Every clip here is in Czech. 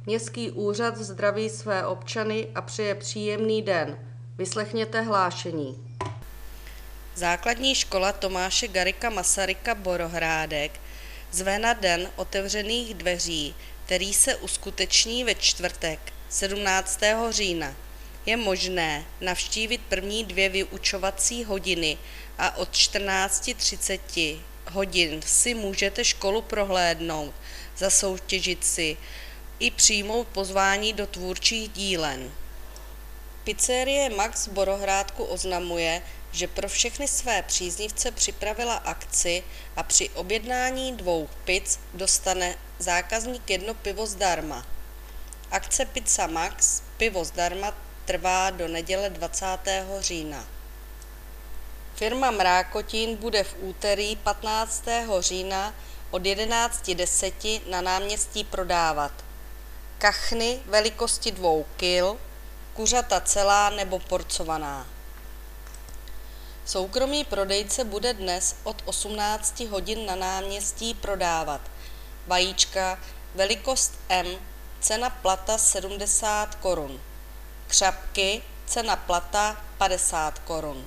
Městský úřad zdraví své občany a přeje příjemný den. Vyslechněte hlášení. Základní škola Tomáše Garrigua Masaryka Borohrádek zve na Den otevřených dveří, který se uskuteční ve čtvrtek 17. října. Je možné navštívit první 2 vyučovací hodiny a od 14:30 hodin si můžete školu prohlédnout, zasoutěžit si i přijmout pozvání do tvůrčích dílen. Pizzerie Max v Borohrádku oznamuje, že pro všechny své příznivce připravila akci a při objednání 2 pizz dostane zákazník 1 pivo zdarma. Akce Pizza Max pivo zdarma trvá do neděle 20. října. Firma Mrákotin bude v úterý 15. října od 11:10 na náměstí prodávat kachny velikosti 2 kg, kuřata celá nebo porcovaná. Soukromý prodejce bude dnes od 18 hodin na náměstí prodávat vajíčka velikost M, cena plata 70 korun, křapky, cena plata 50 korun.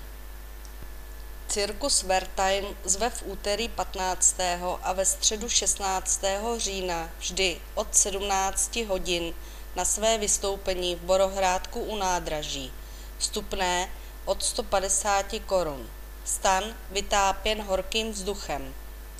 Cirkus Vertime zve v úterý 15. a ve středu 16. října vždy od 17 hodin na své vystoupení v Borohrádku u nádraží. Vstupné od 150 korun. Stan vytápěn horkým vzduchem.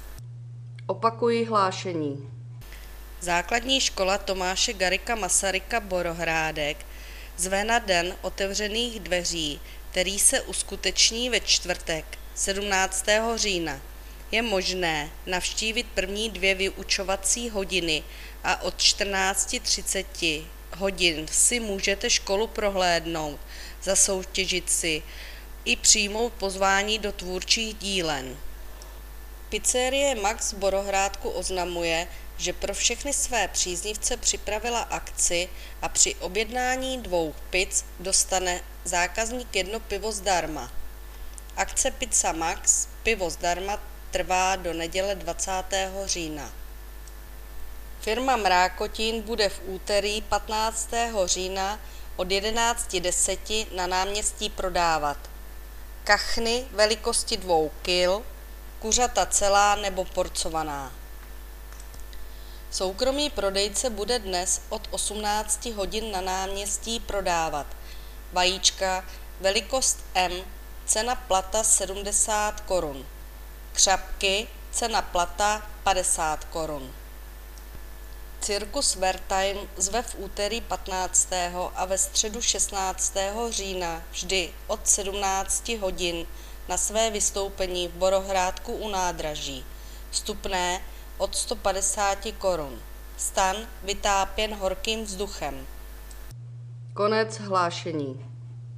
Opakuji hlášení. Základní škola Tomáše Garrigua Masaryka Borohrádek zve na Den otevřených dveří, který se uskuteční ve čtvrtek 17. října. Je možné navštívit první 2 vyučovací hodiny a od 14:30 hodin si můžete školu prohlédnout, zasoutěžit si i přijmout pozvání do tvůrčích dílen. Pizzerie Max v Borohrádku oznamuje, že pro všechny své příznivce připravila akci a při objednání 2 pizz dostane zákazník 1 pivo zdarma. Akce Pizza Max pivo zdarma trvá do neděle 20. října. Firma Mrákotin bude v úterý 15. října od 11:10 na náměstí prodávat kachny velikosti 2 kg, kuřata celá nebo porcovaná. Soukromý prodejce bude dnes od 18 hodin na náměstí prodávat vajíčka velikost M, cena plata 70 korun, křapky, cena plata 50 korun. Cirkus Vertime zve v úterý 15. a ve středu 16. října vždy od 17 hodin na své vystoupení v Borohrádku u nádraží. Vstupné od 150 korun. Stan vytápěn horkým vzduchem. Konec hlášení.